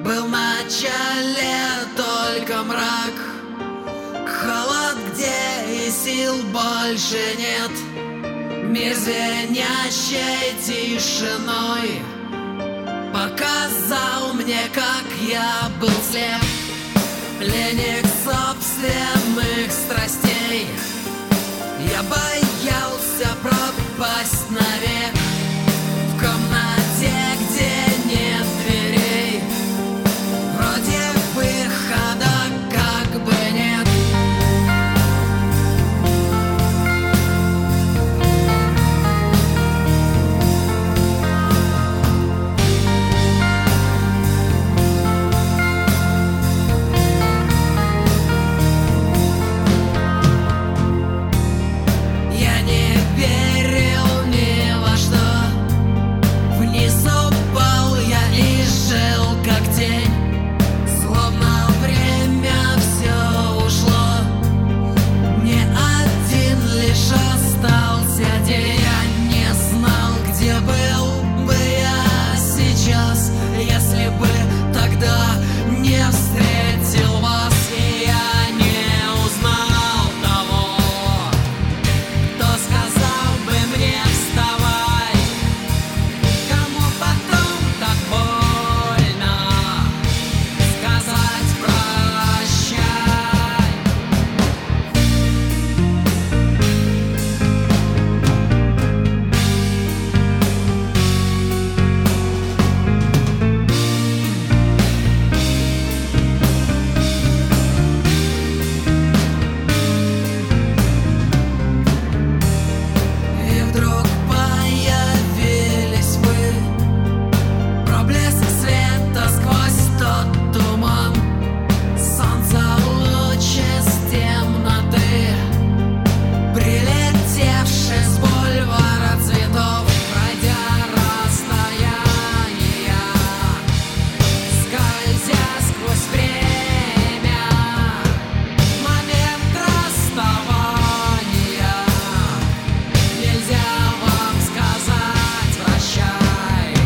Был в начале только мрак, холод, где и сил больше нет. Мир звенящей тишиной показал мне, как я был слеп. Пленник собственных страстей, я боялся пропасть навек. В комнате, где нет дверей, вроде выхода как бы нет. Я не верил ни во что, вниз упал я и жил как тень. Словно время все ушло, мне один лишь остался день. Я не знал, где был бы я сейчас, если бы тогда не встретил вас. И я не узнал того, кто сказал бы мне вставай. Кому потом так больно сказать прощай. И вдруг появились вы, проблеск света сквозь тот туман. Солнце луч из темноты, прилетевший с бульвара цветов. Пройдя расстояния, скользя сквозь время, момент расставания, нельзя вам сказать прощай.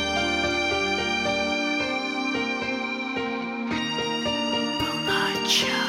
Был начале